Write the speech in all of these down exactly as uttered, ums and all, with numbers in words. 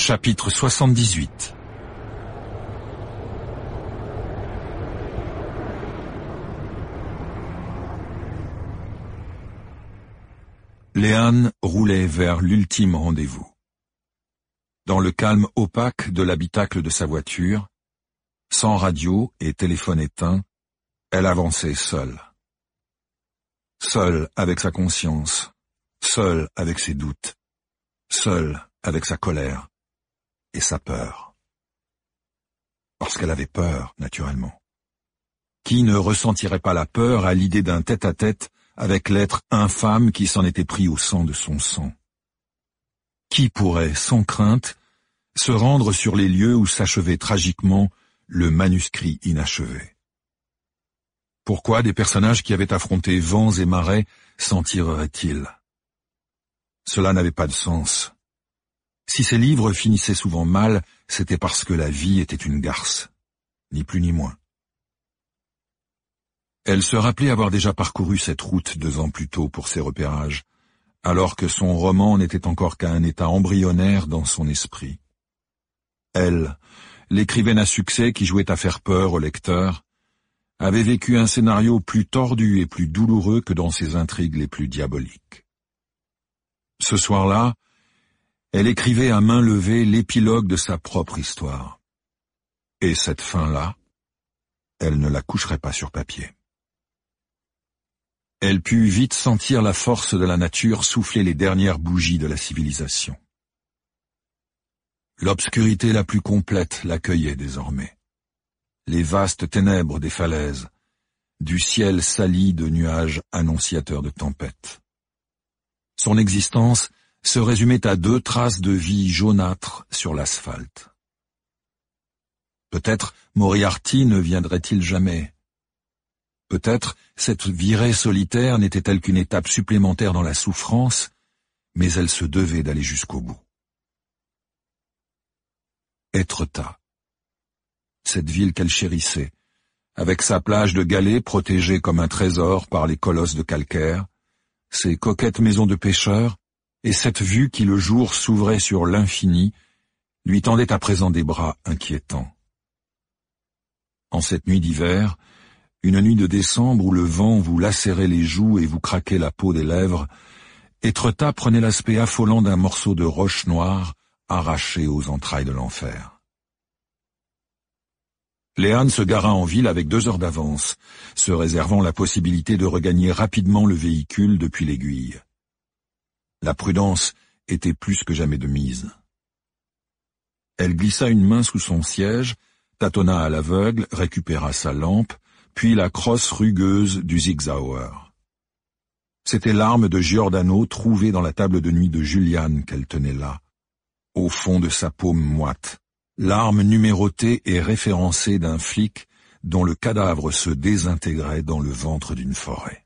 Chapitre soixante-dix-huit. Léane roulait vers l'ultime rendez-vous. Dans le calme opaque de l'habitacle de sa voiture, sans radio et téléphone éteint, elle avançait seule. Seule avec sa conscience, seule avec ses doutes, seule avec sa colère et sa peur. Parce qu'elle avait peur, naturellement. Qui ne ressentirait pas la peur à l'idée d'un tête-à-tête avec l'être infâme qui s'en était pris au sang de son sang? Qui pourrait, sans crainte, se rendre sur les lieux où s'achevait tragiquement le manuscrit inachevé? Pourquoi des personnages qui avaient affronté vents et marées s'en tireraient-ils? Cela n'avait pas de sens. Si ces livres finissaient souvent mal, c'était parce que la vie était une garce, ni plus ni moins. Elle se rappelait avoir déjà parcouru cette route deux ans plus tôt pour ses repérages, alors que son roman n'était encore qu'à un état embryonnaire dans son esprit. Elle, l'écrivaine à succès qui jouait à faire peur au lecteur, avait vécu un scénario plus tordu et plus douloureux que dans ses intrigues les plus diaboliques. Ce soir-là, elle écrivait à main levée l'épilogue de sa propre histoire. Et cette fin-là, elle ne la coucherait pas sur papier. Elle put vite sentir la force de la nature souffler les dernières bougies de la civilisation. L'obscurité la plus complète l'accueillait désormais. Les vastes ténèbres des falaises, du ciel sali de nuages annonciateurs de tempêtes. Son existence se résumait à deux traces de vie jaunâtres sur l'asphalte. Peut-être Moriarty ne viendrait-il jamais. Peut-être cette virée solitaire n'était-elle qu'une étape supplémentaire dans la souffrance, mais elle se devait d'aller jusqu'au bout. Étretat. Cette ville qu'elle chérissait, avec sa plage de galets protégée comme un trésor par les colosses de calcaire, ses coquettes maisons de pêcheurs, et cette vue qui le jour s'ouvrait sur l'infini, lui tendait à présent des bras inquiétants. En cette nuit d'hiver, une nuit de décembre où le vent vous lacérait les joues et vous craquait la peau des lèvres, Étretat prenait l'aspect affolant d'un morceau de roche noire arraché aux entrailles de l'enfer. Léane se gara en ville avec deux heures d'avance, se réservant la possibilité de regagner rapidement le véhicule depuis l'aiguille. La prudence était plus que jamais de mise. Elle glissa une main sous son siège, tâtonna à l'aveugle, récupéra sa lampe, puis la crosse rugueuse du Sig Sauer. C'était l'arme de Giordano trouvée dans la table de nuit de Juliane qu'elle tenait là, au fond de sa paume moite, l'arme numérotée et référencée d'un flic dont le cadavre se désintégrait dans le ventre d'une forêt.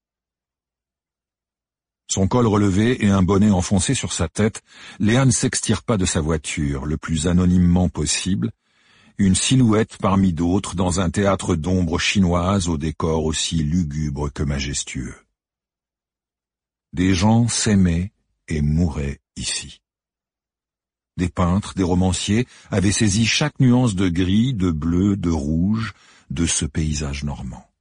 Son col relevé et un bonnet enfoncé sur sa tête, Léane s'extirpa de sa voiture le plus anonymement possible, une silhouette parmi d'autres dans un théâtre d'ombres chinoises au décor aussi lugubre que majestueux. Des gens s'aimaient et mouraient ici. Des peintres, des romanciers avaient saisi chaque nuance de gris, de bleu, de rouge de ce paysage normand.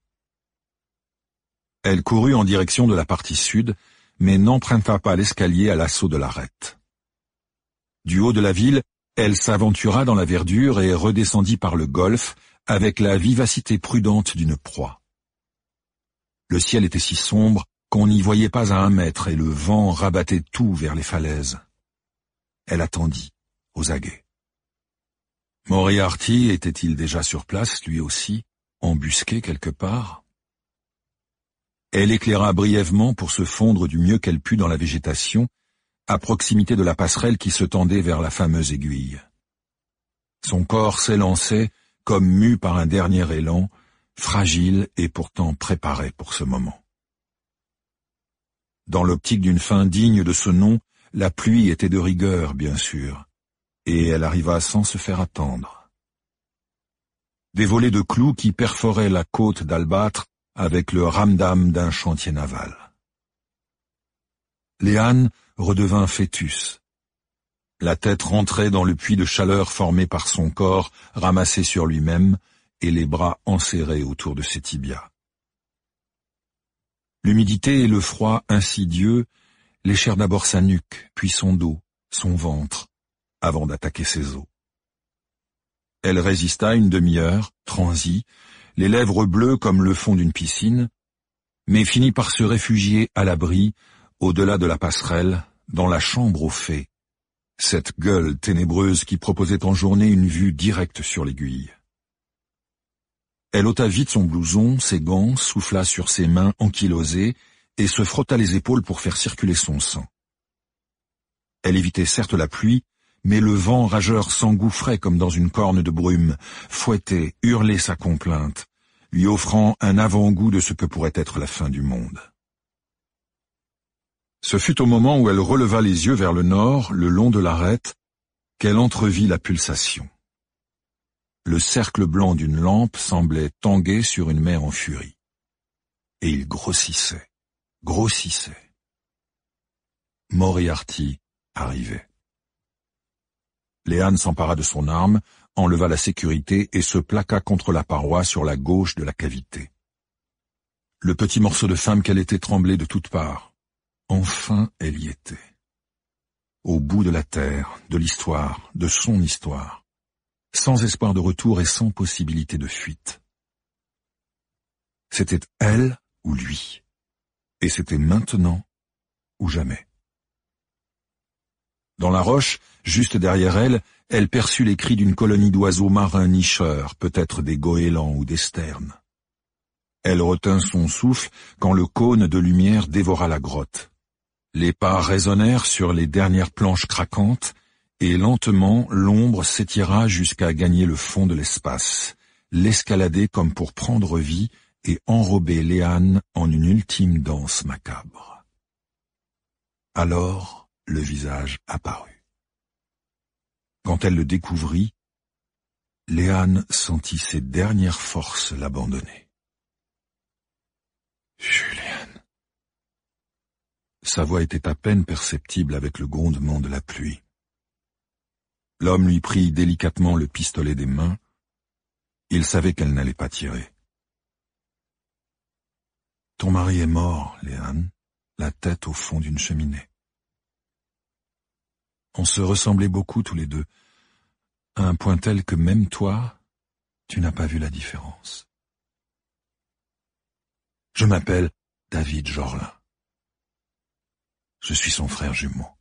Elle courut en direction de la partie sud, mais n'emprunta pas l'escalier à l'assaut de l'arête. Du haut de la ville, elle s'aventura dans la verdure et redescendit par le golfe avec la vivacité prudente d'une proie. Le ciel était si sombre qu'on n'y voyait pas à un mètre et le vent rabattait tout vers les falaises. Elle attendit, aux aguets. Moriarty était-il déjà sur place, lui aussi, embusqué quelque part? Elle éclaira brièvement pour se fondre du mieux qu'elle put dans la végétation, à proximité de la passerelle qui se tendait vers la fameuse aiguille. Son corps s'élançait, comme mu par un dernier élan, fragile et pourtant préparé pour ce moment. Dans l'optique d'une fin digne de ce nom, la pluie était de rigueur, bien sûr, et elle arriva sans se faire attendre. Des volets de clous qui perforaient la côte d'albâtre avec le ramdam d'un chantier naval. Léane redevint fœtus. La tête rentrait dans le puits de chaleur formé par son corps, ramassé sur lui-même, et les bras enserrés autour de ses tibias. L'humidité et le froid insidieux léchèrent d'abord sa nuque, puis son dos, son ventre, avant d'attaquer ses os. Elle résista une demi-heure, transit, les lèvres bleues comme le fond d'une piscine, mais finit par se réfugier à l'abri, au-delà de la passerelle, dans la chambre aux fées, cette gueule ténébreuse qui proposait en journée une vue directe sur l'aiguille. Elle ôta vite son blouson, ses gants, souffla sur ses mains ankylosées et se frotta les épaules pour faire circuler son sang. Elle évitait certes la pluie, mais le vent rageur s'engouffrait comme dans une corne de brume, fouettait, hurlait sa complainte, lui offrant un avant-goût de ce que pourrait être la fin du monde. Ce fut au moment où elle releva les yeux vers le nord, le long de l'arête, qu'elle entrevit la pulsation. Le cercle blanc d'une lampe semblait tanguer sur une mer en furie. Et il grossissait, grossissait. Moriarty arrivait. Léane s'empara de son arme, enleva la sécurité et se plaqua contre la paroi sur la gauche de la cavité. Le petit morceau de femme qu'elle était tremblait de toutes parts. Enfin elle y était. Au bout de la terre, de l'histoire, de son histoire. Sans espoir de retour et sans possibilité de fuite. C'était elle ou lui. Et c'était maintenant ou jamais. Dans la roche, juste derrière elle, elle perçut les cris d'une colonie d'oiseaux marins nicheurs, peut-être des goélands ou des sternes. Elle retint son souffle quand le cône de lumière dévora la grotte. Les pas résonnèrent sur les dernières planches craquantes, et lentement l'ombre s'étira jusqu'à gagner le fond de l'espace, l'escalader comme pour prendre vie et enrober Léane en une ultime danse macabre. Alors le visage apparut. Quand elle le découvrit, Léane sentit ses dernières forces l'abandonner. « Julian !» Sa voix était à peine perceptible avec le grondement de la pluie. L'homme lui prit délicatement le pistolet des mains. Il savait qu'elle n'allait pas tirer. « Ton mari est mort, Léane, la tête au fond d'une cheminée. On se ressemblait beaucoup tous les deux, à un point tel que même toi, tu n'as pas vu la différence. Je m'appelle David Jorlin. Je suis son frère jumeau.